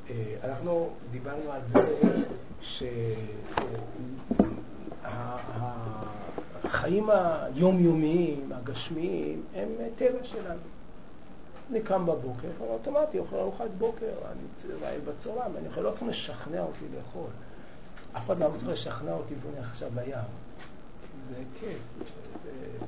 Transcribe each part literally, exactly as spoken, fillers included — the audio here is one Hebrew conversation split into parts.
אנחנו דיברנו על זה שהחיים היומיומיים, הגשמיים, הם טבע שלנו. אני קם בבוקר, אוטומטי, אוכל ארוחת בוקר, אני רעב בצהריים, אני יכול, לא צריך לשכנע אותי לאכול. אף אחד לא צריך לשכנע אותי בוא נלך עכשיו לים. זה כיף. זה...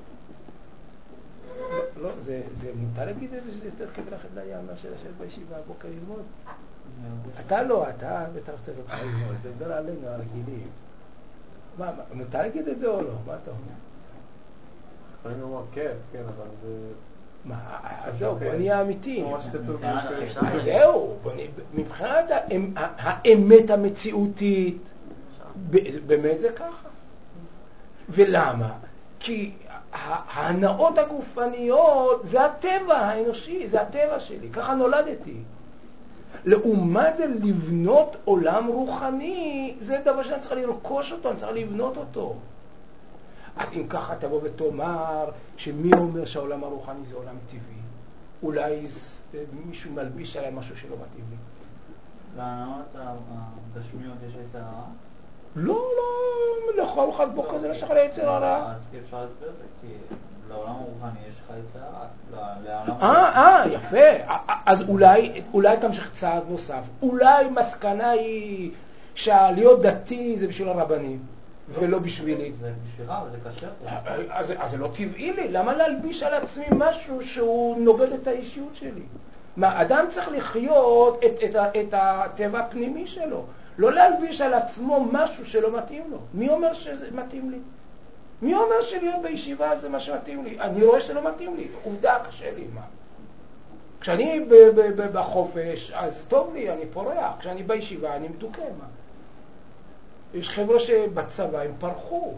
לא, זה, זה מותר להגיד את זה שזה יותר כיף ללכת לים מאשר לשבת בישיבה הבוקר ללמוד. אתה לא, אתה בטח רוצה לך ללמוד, זה מדבר עלינו, הרגילים. מה, מותר להגיד את זה או לא? מה אתה אומר? אני אומר, כן, כן, אבל זה... מה, אז זהו, בוא נהיה אמיתי. ממש כתוב. אז זהו, מבחינת האמת המציאותית, באמת זה ככה. ולמה? כי ההנאות הגופניות זה הטבע האנושי, זה הטבע שלי, ככה נולדתי. לעומת זה לבנות עולם רוחני, זה דבר שאני צריך לרכוש אותו, אני צריך לבנות אותו. אז אם ככה תבוא ותאמר שמי אומר שהעולם הרוחני זה עולם טבעי? אולי מישהו מלביש עליי משהו שלא מתאים לי. והנאות הגשמיות יש יצר הרע? לא, לא, לכל אחד בוקר זה לא שייך ליצר הרע. אז אפשר להסביר את זה, כי לעולם הרוחני יש לך יצר הרע. אה, אה, יפה. אז אולי, אולי תמשיך צעד נוסף. אולי מסקנה היא שלהיות דתי זה בשביל הרבנים. ולא בשבילי. זה בשבילך, אבל זה קשה. אז, אז זה לא טבעי לי. למה להלביש על עצמי משהו שהוא נוגד את האישיות שלי? מה, אדם צריך לחיות את, את, את הטבע הפנימי שלו. לא להלביש על עצמו משהו שלא מתאים לו. מי אומר שזה מתאים לי? מי אומר שלהיות בישיבה זה מה שמתאים לי? אני רואה שלא מתאים לי. עובדה, קשה לי, מה? כשאני ב- ב- ב- בחופש, אז טוב לי, אני פורח. כשאני בישיבה, אני מדוכא, מה? יש חבר'ה שבצבא הם פרחו.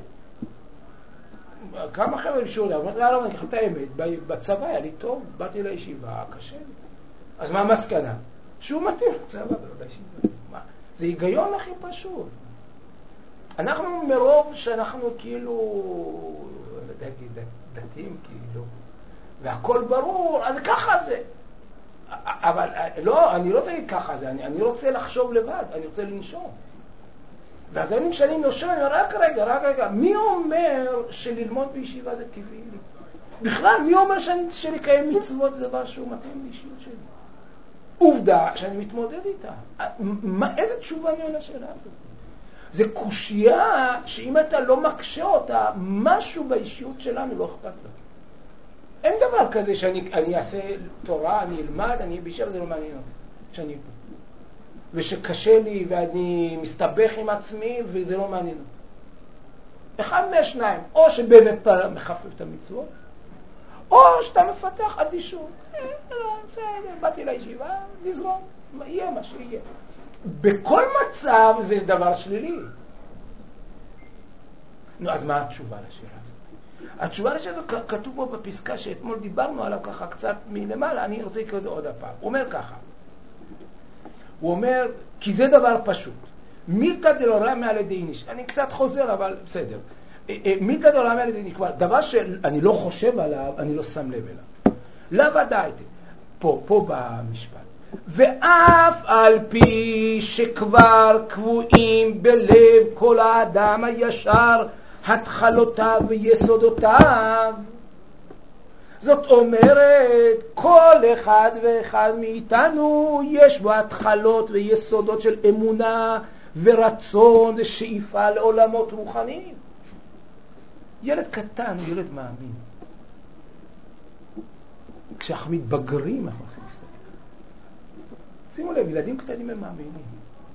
כמה חבר'ה הם שואלים, אמרתי, לא, לא, אני אגיד את האמת, בצבא היה לי טוב, באתי לישיבה, קשה לי. אז מה המסקנה? שהוא מתאים לצבא ולא לישיבה. מה? זה היגיון הכי פשוט. אנחנו מרוב שאנחנו כאילו, לא יודע, דתיים כאילו, והכל ברור, אז ככה זה. אבל לא, אני לא רוצה להגיד ככה זה, אני, אני רוצה לחשוב לבד, אני רוצה לנשום. ואז אני כשאני נושם, אני אומר, רק רגע, רק רגע, מי אומר שללמוד בישיבה זה טבעי לי? בכלל, מי אומר שאני, שלקיים מצוות זה דבר שהוא מתאים לאישיות שלי? עובדה שאני מתמודד איתה. מה, איזה תשובה אני עונה לשאלה הזאת? זה קושיה שאם אתה לא מקשה אותה, משהו באישיות שלנו לא אכפת לו. אין דבר כזה שאני אני אעשה תורה, אני אלמד, אני בישיבה, זה לא מעניין אותי. שאני פה. ושקשה לי ואני מסתבך עם עצמי וזה לא מעניין אותי. אחד מהשניים, או שבאמת אתה מחפף את המצוות, או שאתה מפתח אדישות. בסדר, באתי לישיבה, נזרום, יהיה מה שיהיה. בכל מצב זה דבר שלילי. נו, אז מה התשובה לשאלה הזאת? התשובה לשאלה הזאת כתוב פה בפסקה שאתמול דיברנו עליו ככה קצת מלמעלה, אני רוצה לקרוא את זה עוד הפעם. הוא אומר ככה, הוא אומר, כי זה דבר פשוט. מילתא דלעולמי על ידי איניש. אני קצת חוזר, אבל בסדר. מילתא דלעולמי על ידי איניש. דבר שאני לא חושב עליו, אני לא שם לב אליו. לא ודאיתי. פה, פה במשפט. ואף על פי שכבר קבועים בלב כל האדם הישר, התחלותיו ויסודותיו. זאת אומרת, כל אחד ואחד מאיתנו יש בו התחלות ויסודות של אמונה ורצון ושאיפה לעולמות רוחניים. ילד קטן הוא ילד מאמין. כשאנחנו מתבגרים, אנחנו הולכים להסתכל. שימו לב, ילדים קטנים הם מאמינים.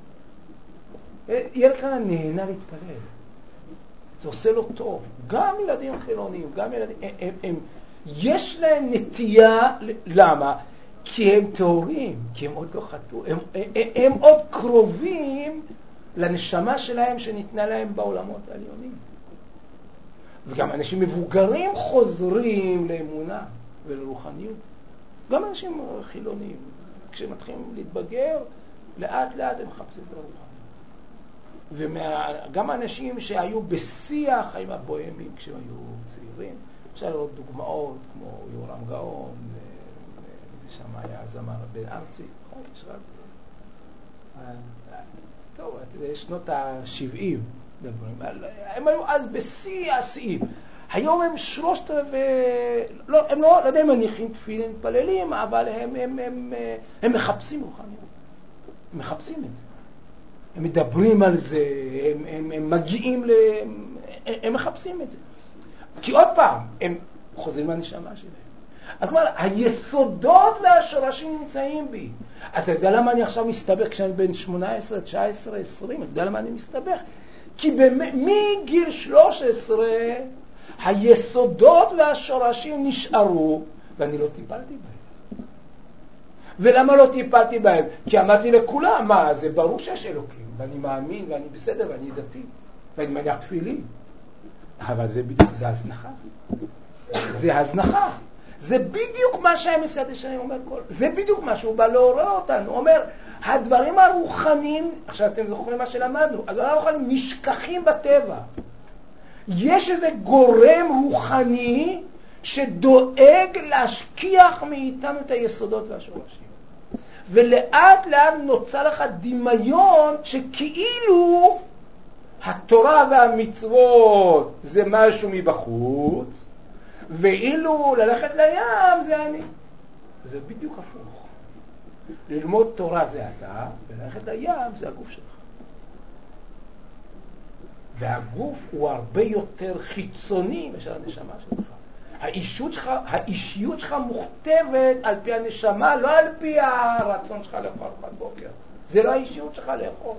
ילד קטן נהנה להתפלל. זה עושה לו טוב. גם ילדים חילוניים, גם ילדים... הם, הם, הם, יש להם נטייה, למה? כי הם טהורים, כי הם עוד לא חטאו, הם, הם, הם עוד קרובים לנשמה שלהם שניתנה להם בעולמות העליונים. וגם אנשים מבוגרים חוזרים לאמונה ולרוחניות. גם אנשים חילוניים, כשהם מתחילים להתבגר, לאט לאט הם מחפשים את הרוחניות. וגם אנשים שהיו בשיח עם הבוהמים כשהם היו צעירים, אפשר לראות דוגמאות כמו יורם גאון, ושם היה זמר בן ארצי, יש רק טוב, זה שנות ה-שבעים, הם היו אז בשיא השיאים. היום הם שלושת רבעי, לא, הם לא, לא יודע אם מניחים תפילין, מתפללים, אבל הם, הם, הם, הם מחפשים רוחניות. הם מחפשים את זה. הם מדברים על זה, הם, הם, הם מגיעים ל... הם, הם מחפשים את זה. כי עוד פעם, הם חוזרים מהנשמה שלהם. אז מה, היסודות והשורשים נמצאים בי. אתה יודע למה אני עכשיו מסתבך כשאני בן שמונה עשרה, תשע עשרה, עשרים? אתה יודע למה אני מסתבך? כי מגיל שלוש עשרה היסודות והשורשים נשארו, ואני לא טיפלתי בהם. ולמה לא טיפלתי בהם? כי אמרתי לכולם, מה, זה ברור שיש אלוקים, ואני מאמין, ואני בסדר, ואני דתי, ואני מניח תפילין. אבל זה בדיוק, זה הזנחה. זה הזנחה. זה בדיוק מה שהמסעד ישרים אומר כל. זה בדיוק מה שהוא בא לעורר אותנו. הוא אומר, הדברים הרוחניים, עכשיו אתם זוכרים מה שלמדנו, הדברים הרוחניים נשכחים בטבע. יש איזה גורם רוחני שדואג להשכיח מאיתנו את היסודות והשורשים. ולאט לאט נוצר לך דמיון שכאילו התורה והמצוות זה משהו מבחוץ, ואילו ללכת לים זה אני. זה בדיוק הפוך. ללמוד תורה זה אתה, וללכת לים זה הגוף שלך. והגוף הוא הרבה יותר חיצוני משל הנשמה שלך. האישיות שלך, האישיות שלך מוכתבת על פי הנשמה, לא על פי הרצון שלך לאכול ארוחת בוקר. זה לא האישיות שלך לאכול.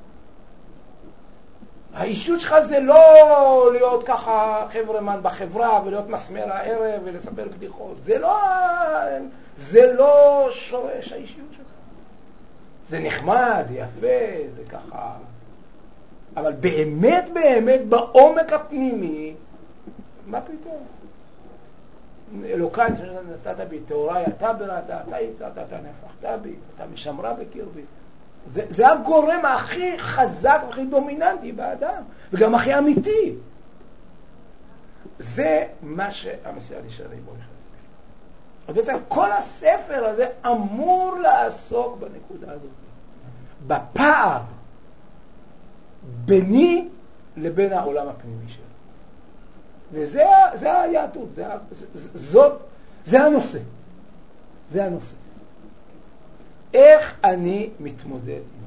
האישיות שלך זה לא להיות ככה חברמן בחברה ולהיות מסמר הערב ולספר בדיחות. זה לא, זה לא שורש האישיות שלך. זה נחמד, זה יפה, זה ככה. אבל באמת באמת בעומק הפנימי, מה פתאום? אלוקי נתת בי תאוריי, אתה בראת, אתה יצאת, אתה נפחת בי, אתה משמרה בקרבי. זה, זה הגורם הכי חזק והכי דומיננטי באדם, וגם הכי אמיתי. זה מה שהמסעד ישרים בו נכנס. אז בעצם כל הספר הזה אמור לעסוק בנקודה הזאת. בפער ביני לבין העולם הפנימי שלו. וזה זה היהדות, זה, זה, זאת, זה הנושא. זה הנושא. איך אני מתמודד עם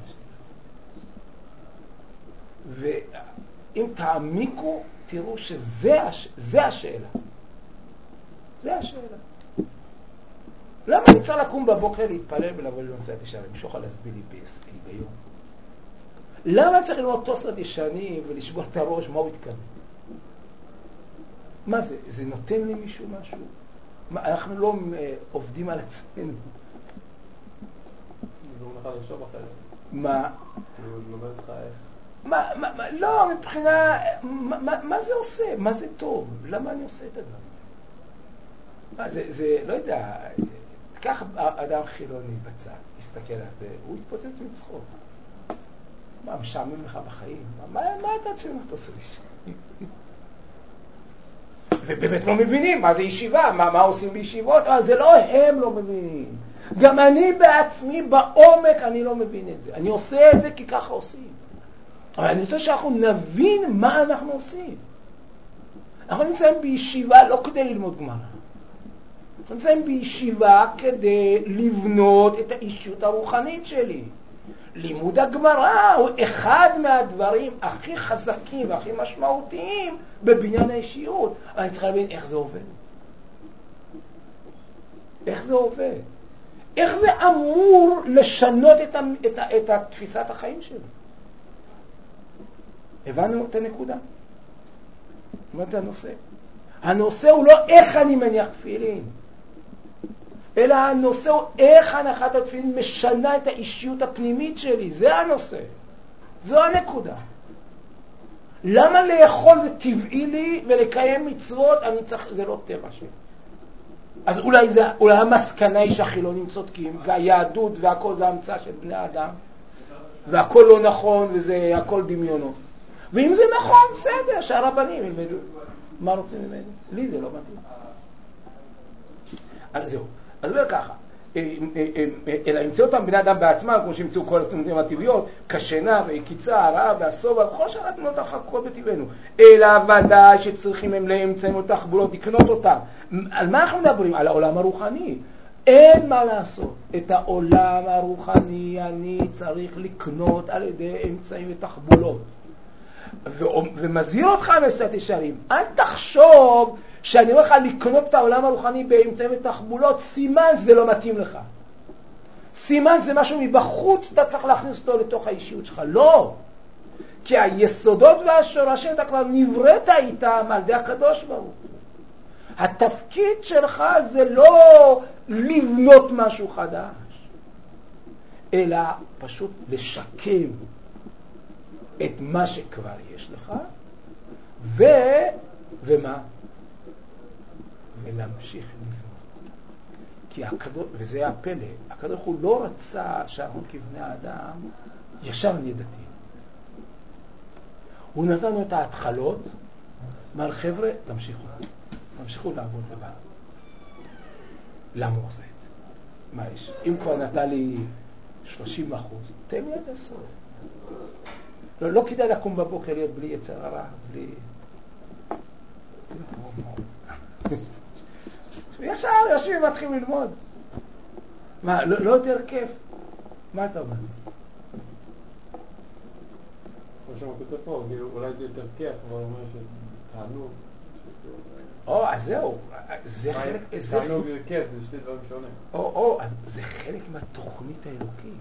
השאלה? ואם תעמיקו, תראו שזה הש... זה השאלה. זה השאלה. למה אני צריך לקום בבוקר להתפלל ולבוא לנושא התשעה? למשוך על להסביר לי בהיגיון. למה צריך ללמוד תוספות ישנים ולשבור את הראש? מה הוא התכוון? מה זה? זה נותן לי מישהו משהו? מה, אנחנו לא uh, עובדים על עצמנו. לא לך לחשוב אחרת. מה? הוא לומד לך איך. מה, מה, מה, לא, מבחינה, מה, מה, מה זה עושה? מה זה טוב? למה אני עושה את הדבר? מה, זה, זה, לא יודע, תיקח אדם חילוני בצד, יסתכל על זה, הוא יתפוצץ מצחוק. מה, משעמם לך בחיים? מה, מה, מה אתה צריך אתה עושה לי? ובאמת לא מבינים מה זה ישיבה, מה, מה עושים בישיבות, אבל זה לא הם לא מבינים. גם אני בעצמי בעומק אני לא מבין את זה. אני עושה את זה כי ככה עושים. אבל אני רוצה שאנחנו נבין מה אנחנו עושים. אנחנו נמצאים בישיבה לא כדי ללמוד גמרא. אנחנו נמצאים בישיבה כדי לבנות את האישיות הרוחנית שלי. לימוד הגמרא הוא אחד מהדברים הכי חזקים והכי משמעותיים בבניין האישיות. אבל אני צריך להבין איך זה עובד. איך זה עובד. איך זה אמור לשנות את, ה, את, ה, את התפיסת החיים שלי. הבנו את הנקודה? מה את הנושא? הנושא הוא לא איך אני מניח תפילין, אלא הנושא הוא איך הנחת התפילין משנה את האישיות הפנימית שלי. זה הנושא. זו הנקודה. למה לאכול זה טבעי לי ולקיים מצוות אני צריך, זה לא טבע שלי. אז אולי, זה, אולי המסקנה היא שהחילונים צודקים, והיהדות והכל זה המצאה של בני האדם, והכל לא נכון וזה הכל דמיונות. ואם זה נכון, בסדר, שהרבנים ילמדו. מה רוצים ממני? לי זה לא מתאים. אז זהו. אז אומר ככה, אלא ימצאו אותם בני אדם בעצמם, כמו שימצאו כל התנועים הטבעיות, כשנה והקיצה, הרעה והסובה, וכל שאר התנועות החקוקות בטבענו. אלא ודאי שצריכים הם לאמצעים ותחבולות לקנות אותם. על מה אנחנו מדברים? על העולם הרוחני. אין מה לעשות. את העולם הרוחני אני צריך לקנות על ידי אמצעים ותחבולות. ומזהיר אותך מסעת ישרים. אל תחשוב שאני אומר לך לקנות את העולם הרוחני באמצעים ותחבולות, סימן שזה לא מתאים לך. סימן זה משהו מבחוץ, אתה צריך להכניס אותו לתוך האישיות שלך. לא. כי היסודות והשורשים אתה כבר נבראת איתם על ידי הקדוש ברוך הוא. התפקיד שלך זה לא לבנות משהו חדש, אלא פשוט לשקם את מה שכבר יש לך, ו... ומה? ולהמשיך לבנות. כי הקדוש, וזה הפלא, הקדוש הוא לא רצה שאנחנו כבני האדם ישר נהיה דתיים. הוא נתן לנו את ההתחלות, אמר חבר'ה, תמשיכו, תמשיכו לעבוד לבד. למה הוא עושה את זה? מה יש? אם כבר נתן לי שלושים אחוז, תן לי עד הסוף. לא, לא כדאי לקום בבוקר להיות בלי יצר הרע, בלי... ישר יושבים ומתחילים ללמוד. מה, לא, לא יותר כיף? מה אתה אומר? כמו שמה כותב פה, אולי זה יותר כיף, אבל הוא אומר שתענוג. או, אז זהו. זה חלק... תענוג זה כיף, זה שתי דברים שונים. או, או, אז זה חלק מהתוכנית האלוקית.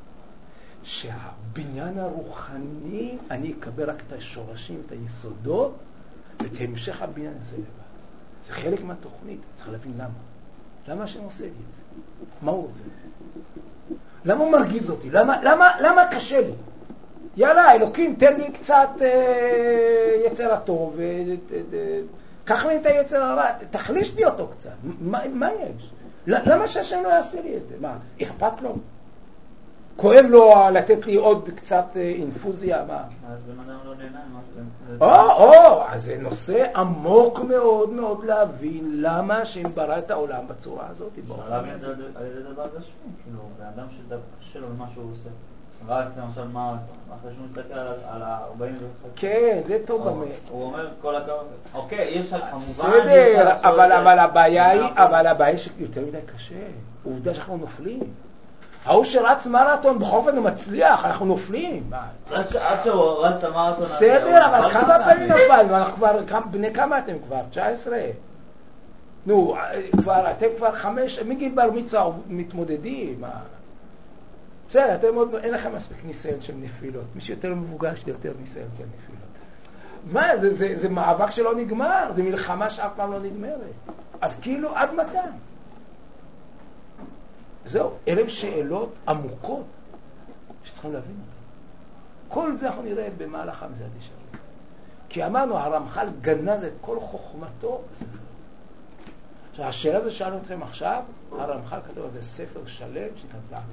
שהבניין הרוחני, אני אקבל רק את השורשים, את היסודות, ואת המשך הבניין הזה לבד. זה חלק מהתוכנית, צריך להבין למה. למה השם עושה לי את זה? מה הוא רוצה? למה הוא מרגיז אותי? למה, למה, למה קשה לי? יאללה, אלוקים, תן לי קצת אה, יצר הטוב, קח לי את היצר הרע, תחליש לי אותו קצת. מה, מה יש? למה שהשם לא יעשה לי את זה? מה, אכפת לו? כואב לו לתת לי עוד קצת אינפוזיה, מה? אז בן אדם לא נהנה. או, או, אז זה נושא עמוק מאוד מאוד להבין למה שהם ברא את העולם בצורה הזאת. להבין את זה על ידי דבר גשמי, כאילו, בן אדם שקשה לו במה שהוא עושה. רק זה למשל מה, אחרי שהוא מסתכל על ה-ארבעים ואחת. כן, זה טוב באמת. הוא אומר כל הכבוד, אוקיי, אי אפשר כמובן... בסדר, אבל הבעיה היא, אבל הבעיה היא שיותר מדי קשה. עובדה שאנחנו נופלים. ההוא שרץ מרתון בכל אופן הוא מצליח, אנחנו נופלים. עד שהוא רץ את המרתון... בסדר, אבל כמה פעמים נפלנו? אנחנו כבר, בני כמה אתם כבר? תשע עשרה. נו, אתם כבר חמש, מגיל בר מצווה מתמודדים. בסדר, אתם עוד, אין לכם מספיק ניסיון של נפילות. מי שיותר מבוגר יש לי יותר ניסיון של נפילות. מה, זה, זה, זה מאבק שלא נגמר, זה מלחמה שאף פעם לא נגמרת. אז כאילו, עד מתי? זהו, אלה שאלות עמוקות שצריכים להבין אותן. כל זה אנחנו נראה במהלך המסעד ישרים. כי אמרנו, הרמח"ל גנז את כל חוכמתו בספר. עכשיו, השאלה הזו שאלנו אתכם עכשיו, הרמח"ל כתוב על זה ספר שלם שנקרא דעת.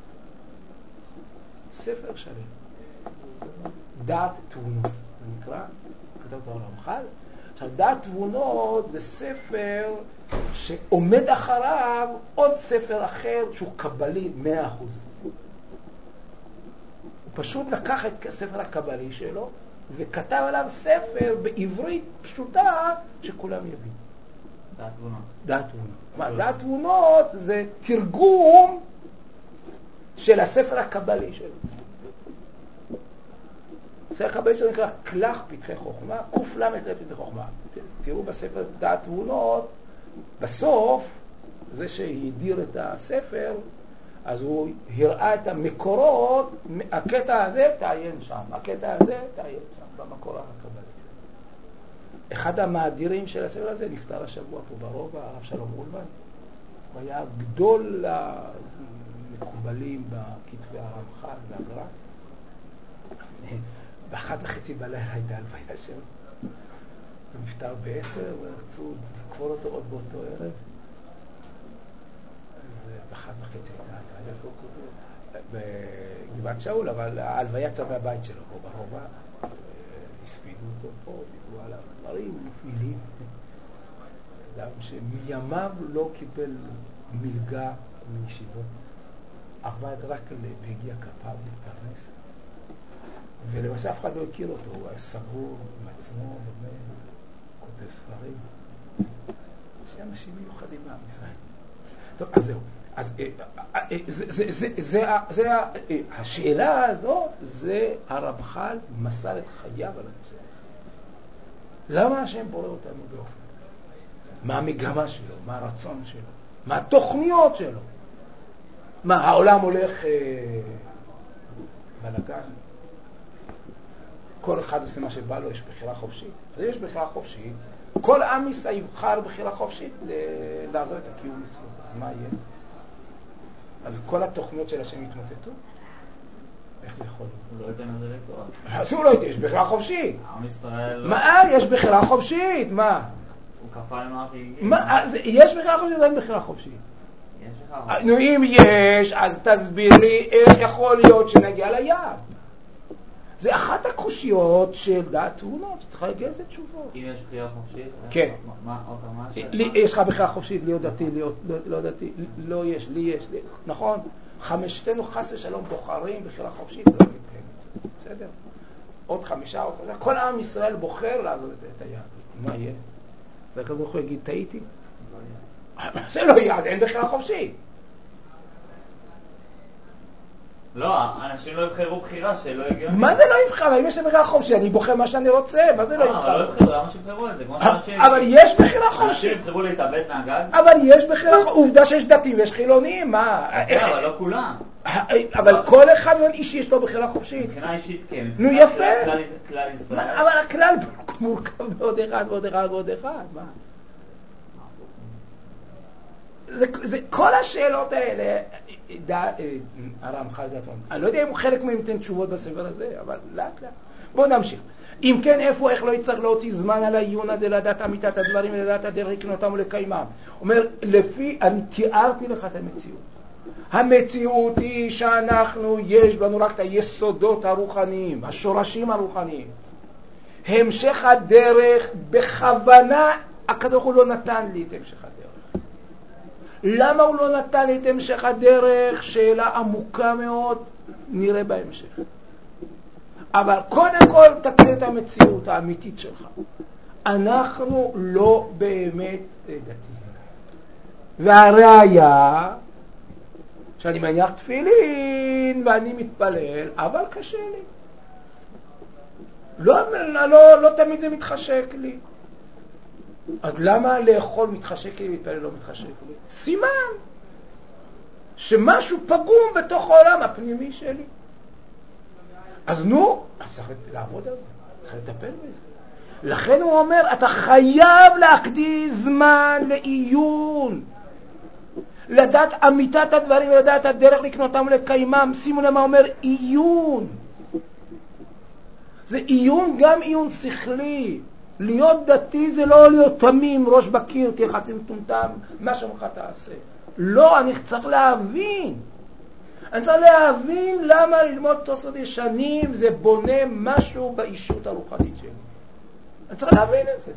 ספר שלם. דעת תבונות. זה נקרא, כתוב אותו הרמח"ל. עכשיו, דעת תבונות זה ספר שעומד אחריו עוד ספר אחר שהוא קבלי מאה אחוז. הוא פשוט לקח את הספר הקבלי שלו וכתב עליו ספר בעברית פשוטה שכולם יבינו. דעת תבונות. דעת תבונות. מה, דעת תבונות זה תרגום של הספר הקבלי שלו. הספר הקבלי שלו נקרא כלך פתחי חוכמה, קוף למד פתחי חוכמה. תראו בספר דעת תבונות, בסוף, זה שהדיר את הספר, אז הוא הראה את המקורות, הקטע הזה תעיין שם, הקטע הזה תעיין שם, במקור הקבלי. אחד המאדירים של הספר הזה נפטר השבוע פה ברובע, הרב שלום אולמן. הוא היה גדול המקובלים בכתבי הרמח"ל והגר"א. באחת וחצי בלילה הייתה הלוויה שלו. הוא נפטר בעשר ורצו לקבור אותו עוד באותו ערב. באחת וחצי הייתה הלוויה. בגבעת שאול, אבל ההלוויה יצאה מהבית שלו פה ברובע. הספידו אותו פה, דיברו עליו דברים מפעילים. אדם שמיימיו לא קיבל מלגה מישיבות, עבד רק להגיע כפיו להתפרנס, ולמעשה אף אחד לא הכיר אותו, הוא היה סגור עם עצמו, לומד, כותב ספרים. יש אנשים מיוחדים בעם ישראל. טוב, אז זהו. אז זה, זה, זה, זה, השאלה הזאת, זה הרמח"ל מסר את חייו על הנושא הזה. למה השם בורא אותנו באופן הזה? מה המגמה שלו? מה הרצון שלו? מה התוכניות שלו? מה, העולם הולך אה, בלגן? כל אחד עושה מה שבא לו, יש בחירה חופשית. אז יש בחירה חופשית. כל עם ישראל יבחר בחירה חופשית לעזור את הקיום מצוות. אז מה יהיה? אז כל התוכניות של השם יתמוטטו? איך זה יכול להיות? הוא לא ייתן לזה לקרות. אז הוא לא ייתן, יש בחירה חופשית. עם ישראל... מה? יש בחירה חופשית, מה? הוא כפה למה הכי... מה? יש בחירה חופשית, אין בחירה חופשית. יש בחירה חופשית. נו, אם יש, אז תסביר לי איך יכול להיות שנגיע ליעד. זה אחת הקושיות של דעת תבונות, שצריכה להגיע לזה תשובות. אם יש בחירה חופשית? כן. מה, עוד מה ש... יש לך בחירה חופשית, להיות דתי, לא דתי, לא יש, לי יש, נכון? חמשתנו חס ושלום בוחרים בחירה חופשית, לא מתקיים את זה, בסדר? עוד חמישה, עוד חמישה, כל עם ישראל בוחר לעזור את היהדות. מה יהיה? זה כזה יכול להגיד, טעיתי? זה לא יהיה, אז אין בחירה חופשית. לא, אנשים לא יבחרו בחירה שלא הגיונית. מה זה לא יבחר? אם יש בחירה חופשית, אני בוחר מה שאני רוצה, מה זה לא יבחר? אבל לא יבחרו, למה שיבחרו את זה? כמו שאנשים... אבל יש בחירה חופשית. אנשים יבחרו להתאבד מהגג? אבל יש בחירה חופשית. עובדה שיש דתיים ויש חילונים, מה? אבל לא כולם. אבל כל אחד מהם אישי יש לו בחירה חופשית. מבחינה אישית כן. נו יפה. כלל ישראל. אבל הכלל מורכב בעוד אחד ועוד אחד ועוד אחד, מה? זה כל השאלות האלה, הרמח"ל דעתון. אני לא יודע אם הוא חלק מהם ייתן תשובות בספר הזה, אבל לאט לאט. בואו נמשיך. אם כן, איפה, איך לא יצטרך להוציא זמן על העיון הזה, לדעת אמיתת הדברים ולדעת הדרך לקנותם ולקיימם. אומר, לפי, אני תיארתי לך את המציאות. המציאות היא שאנחנו, יש בנו רק את היסודות הרוחניים, השורשים הרוחניים. המשך הדרך, בכוונה, הקדוש הוא לא נתן לי את המשך הדרך. למה הוא לא נתן לי את המשך הדרך? שאלה עמוקה מאוד, נראה בהמשך. אבל קודם כל תכיר את המציאות האמיתית שלך. אנחנו לא באמת דתיים. והראיה, שאני מניח תפילין ואני מתפלל, אבל קשה לי. לא, לא, לא תמיד זה מתחשק לי. אז למה לאכול מתחשק לי ולהתפלל לא מתחשק לי? סימן שמשהו פגום בתוך העולם הפנימי שלי. אז נו, אז צריך לעבוד על זה, צריך לטפל בזה. לכן הוא אומר, אתה חייב להקדיש זמן לעיון, לדעת אמיתת הדברים ולדעת הדרך לקנותם ולקיימם. שימו למה אומר עיון. זה עיון, גם עיון שכלי. להיות דתי זה לא להיות תמים, ראש בקיר, תהיה חצי מטומטם, מה שאומרך תעשה. לא, אני צריך להבין. אני צריך להבין למה ללמוד תוספות ישנים זה בונה משהו באישות הרוחנית שלי. אני צריך להבין את זה.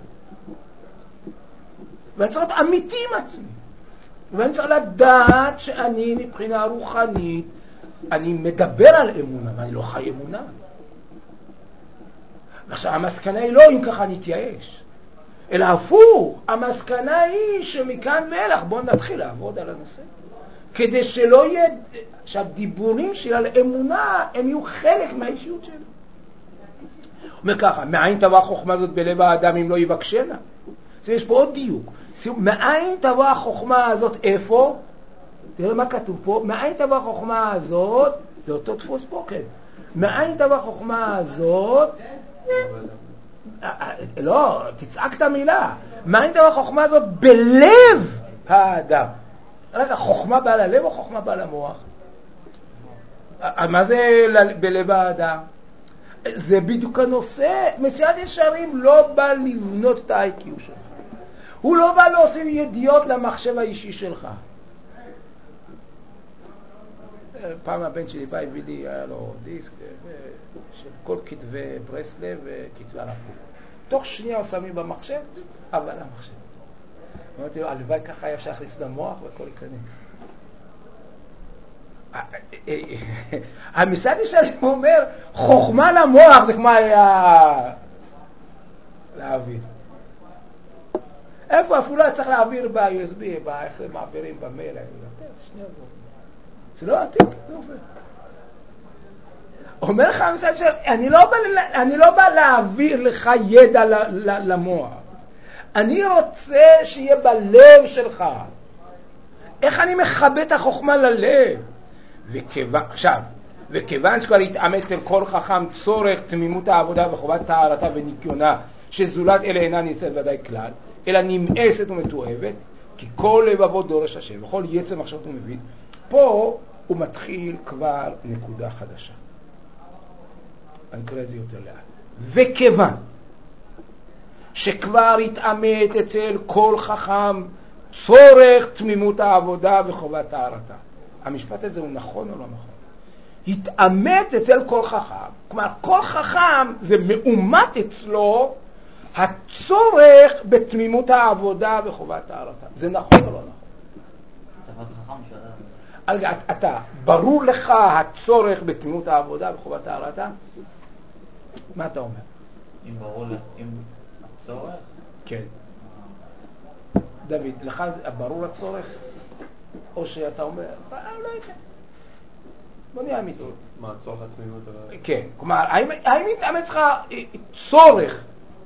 ואני צריך להיות אמיתי עם עצמי. ואני צריך לדעת שאני מבחינה רוחנית, אני מדבר על אמונה, ואני לא חי אמונה. ועכשיו המסקנה היא לא אם ככה נתייאש, אלא הפוך, המסקנה היא שמכאן ואילך בואו נתחיל לעבוד על הנושא. כדי שלא יהיה, שהדיבורים שלי על אמונה הם יהיו חלק מהאישיות שלי. אומר ככה, מאין תבוא החוכמה הזאת בלב האדם אם לא יבקשנה? אז יש פה עוד דיוק. מאין תבוא החוכמה הזאת איפה? תראה מה כתוב פה. מאין תבוא החוכמה הזאת, זה אותו דפוס פה, כן. מאין תבוא החוכמה הזאת, לא, תצעק את המילה. מאין תבוא החוכמה הזאת בלב האדם? רגע, חוכמה באה ללב או חוכמה באה למוח? מה זה בלב האדם? זה בדיוק הנושא. מסיעת ישרים לא בא לבנות את ה-איי קיו שלך. הוא לא בא להוסיף ידיעות למחשב האישי שלך. פעם הבן שלי בא הביא לי, היה לו דיסק של כל כתבי ברסלב וכתבי הרב קוק. תוך שנייה הוא שם לי במחשב, אבל המחשב. אמרתי לו, הלוואי ככה היה אפשר להכניס למוח והכל ייכנס. המסעדי שלי אומר, חוכמה למוח זה כמו היה להעביר. איפה אפילו היה צריך להעביר ב-יו אס בי, איך מעבירים במייל, זה לא עתיק, זה עובד. אומר לך המסעדי שלי, אני לא בא, אני לא בא להעביר לך ידע למוח. אני רוצה שיהיה בלב שלך. איך אני מכבה את החוכמה ללב? וכיוון, עכשיו, וכיוון שכבר התאמץ אצל כל חכם צורך תמימות העבודה וחובת טהרתה וניקיונה, שזולת אלה אינה נמצאת ודאי כלל, אלא נמאסת ומתועבת, כי כל לבבו דורש השם, וכל יצר מחשבות הוא מבין. פה הוא מתחיל כבר נקודה חדשה. אני קורא את זה יותר לאט. וכיוון שכבר התאמת אצל כל חכם צורך תמימות העבודה וחובת טהרתה. המשפט הזה הוא נכון או לא נכון? התאמת אצל כל חכם, כלומר כל חכם זה מאומת אצלו הצורך בתמימות העבודה וחובת טהרתה. זה נכון או לא נכון? רגע, אתה, ברור לך הצורך בתמימות העבודה וחובת טהרתה? מה אתה אומר? אם ברור לך, אם הצורך? כן. דוד, לך ברור הצורך? או שאתה אומר, לא יודע. בוא נהיה אמיתי. מה, הצורך התמימות? כן, כלומר, האם מתאמץ לך צורך?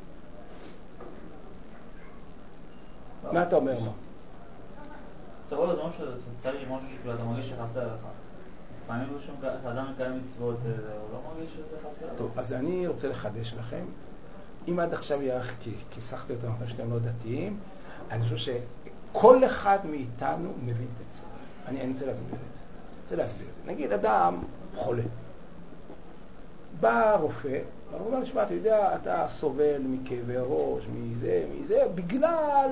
מה אתה אומר? צורך זה משהו שצריך משהו שכאילו אתה מרגיש שחסר לך. פעמים אדם מקיים מצוות, הוא לא מרגיש שזה חסר. טוב, אז אני רוצה לחדש לכם. אם עד עכשיו כיסחתי אותם אחרי שאתם לא דתיים, אני חושב שכל אחד מאיתנו מבין את הצורך. אני רוצה להסביר את זה. רוצה להסביר את זה. נגיד, אדם חולה. בא רופא, הוא אומר, שמע, אתה יודע, אתה סובל מכאבי ראש, מזה, מזה, בגלל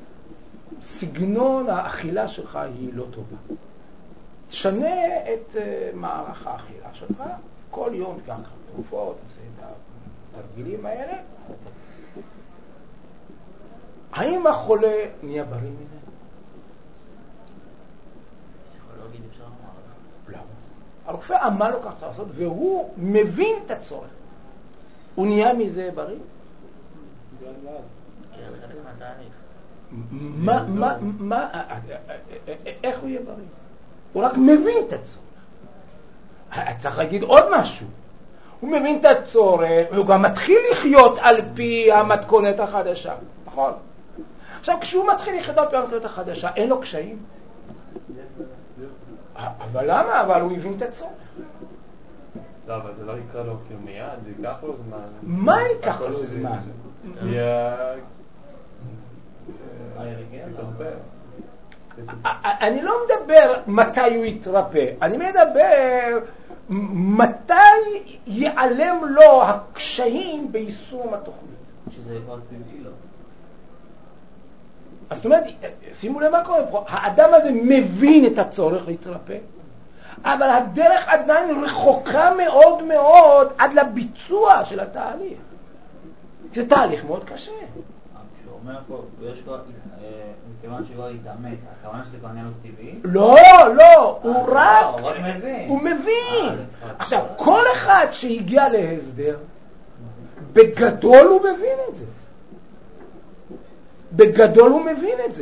סגנון האכילה שלך היא לא טובה. תשנה את uh, מערך האכילה שלך, כל יום תקח תרופות, תעשה את התרגילים האלה. האם החולה נהיה בריא מזה? פסיכולוגית אפשר לומר. לא. הרופא אמר לו כך צריך לעשות, והוא מבין את הצורך. הוא נהיה מזה בריא? כן, חלק מהתהליך. מה, מה, מה, איך הוא יהיה בריא? הוא רק מבין את הצורך. צריך להגיד עוד משהו. הוא מבין את הצורך, והוא גם מתחיל לחיות על פי המתכונת החדשה. נכון? עכשיו, כשהוא מתחיל לחיות על פי המתכונת החדשה, אין לו קשיים? אבל למה? אבל הוא הבין את הצורך. לא, אבל זה לא יקרה לו כאילו מיד, זה ייקח לו זמן. מה ייקח לו זמן? אני לא מדבר מתי הוא יתרפא, אני מדבר מתי ייעלם לו הקשיים ביישום התוכנית. שזה כבר טבעי לו. אז זאת אומרת, שימו לב מה קורה פה, האדם הזה מבין את הצורך להתרפא, אבל הדרך עדיין רחוקה מאוד מאוד עד לביצוע של התהליך. זה תהליך מאוד קשה. כשהוא אומר פה, יש כבר, מכיוון שהוא התאמת, הכוונה שזה כבר נהיה טבעי? לא, לא, הוא רק, הוא רק מבין. הוא מבין. עכשיו, כל אחד שהגיע להסדר, בגדול הוא מבין את זה. בגדול הוא מבין את זה.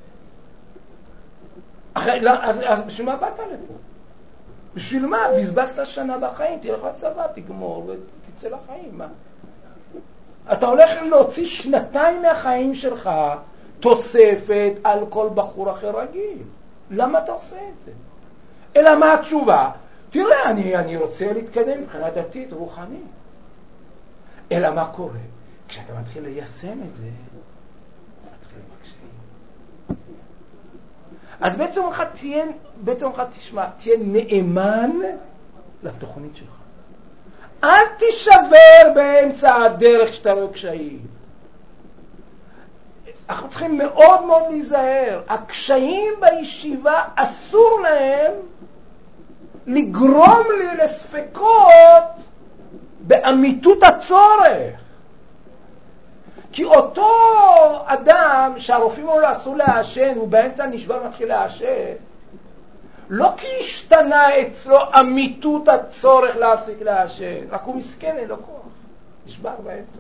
אז, אז בשביל מה באת לפה? בשביל מה? בזבזת שנה בחיים, תלך לצבא, תגמור ותצא לחיים. מה? אתה הולך להוציא שנתיים מהחיים שלך תוספת על כל בחור אחר רגיל. למה אתה עושה את זה? אלא מה התשובה? תראה, אני, אני רוצה להתקדם מבחינה דתית, רוחנית. אלא מה קורה? כשאתה מתחיל ליישם את זה, מתחיל בקשיים. אז בעצם לך תהיה, בעצם לך תשמע, תהיה נאמן לתוכנית שלך. אל תישבר באמצע הדרך שאתה רואה קשיים. אנחנו צריכים מאוד מאוד להיזהר. הקשיים בישיבה אסור להם לגרום לי לספקות באמיתות הצורך. כי אותו אדם שהרופאים אמרו לו אסור לעשן, הוא באמצע נשבר מתחיל לעשן, לא כי השתנה אצלו אמיתות הצורך להפסיק לעשן, רק הוא מסכן, אין לו כוח, נשבר באמצע.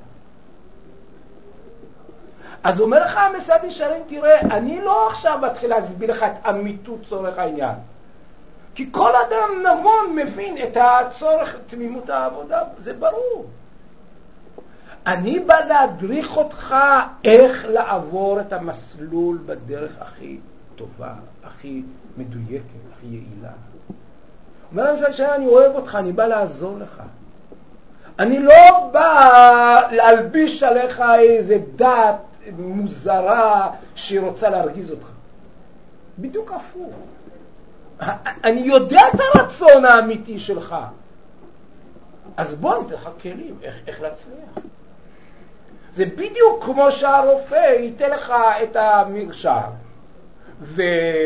אז אומר לך המסעד ישרים, תראה, אני לא עכשיו מתחיל להסביר לך את אמיתות צורך העניין. כי כל אדם נבון מבין את הצורך, תמימות העבודה, זה ברור. אני בא להדריך אותך איך לעבור את המסלול בדרך הכי טובה, הכי מדויקת, הכי יעילה. אומר המסעד ישרים, אני אוהב אותך, אני בא לעזור לך. אני לא בא להלביש עליך איזה דת מוזרה שהיא רוצה להרגיז אותך. בדיוק הפוך. אני יודע את הרצון האמיתי שלך. אז בוא ניתן לך כלים, איך, איך להצליח. זה בדיוק כמו שהרופא ייתן לך את המרשם, ולא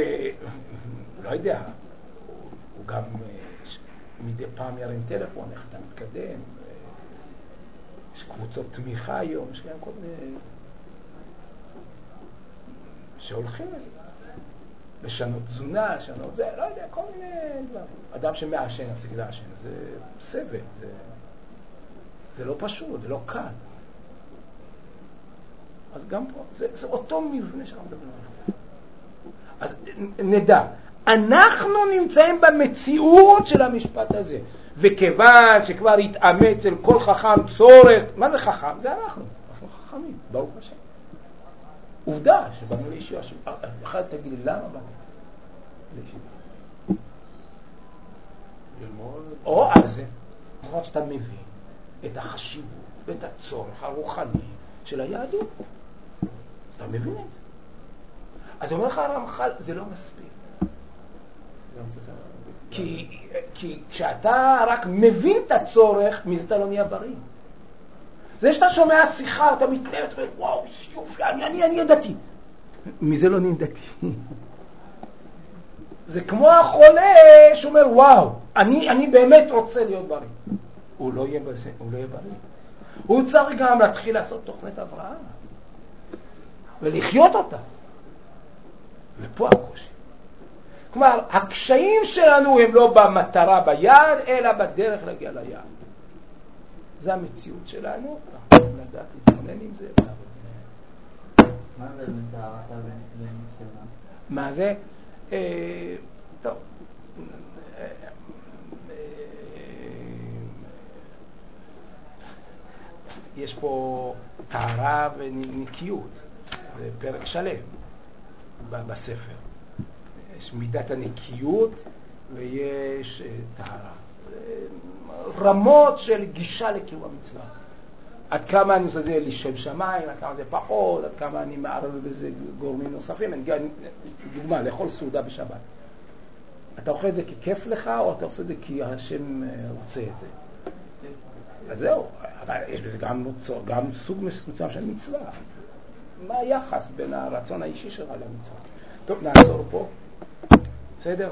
יודע, הוא, הוא גם מדי פעם ירים טלפון, איך אתה מתקדם, יש קבוצות תמיכה היום, יש גם כל מיני שהולכים לזה. לשנות תזונה, לשנות זה, לא יודע, כל מיני דברים. אדם שמעשן, הפסיק לעשן, זה סבל, זה, זה לא פשוט, זה לא קל. אז גם פה, זה, זה אותו מבנה שאנחנו מדברים עליו. אז נדע, אנחנו נמצאים במציאות של המשפט הזה, וכיוון שכבר התאמץ אצל כל חכם צורך, מה זה חכם? זה אנחנו, אנחנו חכמים, ברוך השם. עובדה שבאנו לישיבה, אחת תגיד לי, למה באנו לישיבה? ללמוד. או על זה, רק שאתה מבין את החשיבות ואת הצורך הרוחני של היהדות. אז אתה מבין את זה. אז אומר לך הרמח"ל, זה לא מספיק. כי, כי כשאתה רק מבין את הצורך, מזה אתה לא נהיה בריא. זה שאתה שומע שיחה, אתה מתלהב, אתה אומר, וואו, יופי, אני, אני, אני ידעתי. מזה לא נדעתי. זה כמו החולה שאומר, וואו, אני, אני באמת רוצה להיות בריא. הוא לא יהיה בזה, הוא לא יהיה בריא. הוא צריך גם להתחיל לעשות תוכנית הבראה. ולחיות אותה. ופה הקושי. כלומר, הקשיים שלנו הם לא במטרה ביד, אלא בדרך להגיע ליד. זה המציאות שלנו, אנחנו צריכים לדעת להתכונן עם זה. מה זה מתארת למצוינה? מה זה? אה, טוב. יש פה טהרה ונקיות, זה פרק שלם בספר. יש מידת הנקיות ויש טהרה. רמות של גישה לקיום המצווה. עד כמה אני עושה זה לשם שמיים, עד כמה זה פחות, עד כמה אני מערב בזה גורמים נוספים. אני, דוגמה, לאכול סעודה בשבת. אתה אוכל את זה כי כיף לך, או אתה עושה את זה כי השם רוצה את זה? אז זהו, אבל יש בזה גם, גם סוג מסוים של מצווה. מה היחס בין הרצון האישי שלך למצווה? טוב, נעצור פה. בסדר?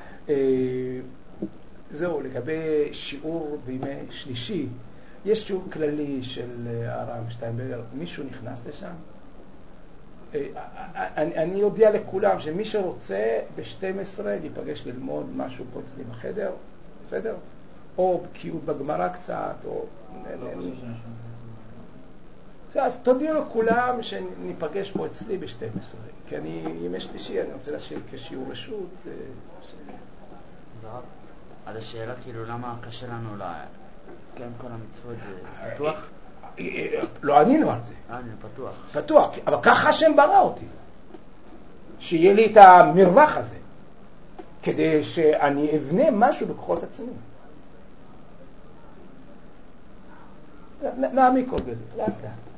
זהו, לגבי שיעור בימי שלישי, יש שיעור כללי של הרב שטיינברגר, מישהו נכנס לשם? אני, אני יודע לכולם שמי שרוצה ב-שתים עשרה להיפגש ללמוד משהו פה אצלי בחדר, בסדר? או בקיאות בגמרא קצת, או... אז תודיעו לכולם שניפגש פה אצלי ב-שתים עשרה, כי אני, ימי שלישי, אני רוצה להשאיר כשיעור רשות. זרב, על השאלה כאילו למה קשה לנו לקיים כל המצוות, זה פתוח? לא ענינו על זה. לא ענינו, פתוח. פתוח, אבל ככה השם ברא אותי. שיהיה לי את המרווח הזה, כדי שאני אבנה משהו בכוחות עצמי. נעמיק עוד בזה, לאט לאט.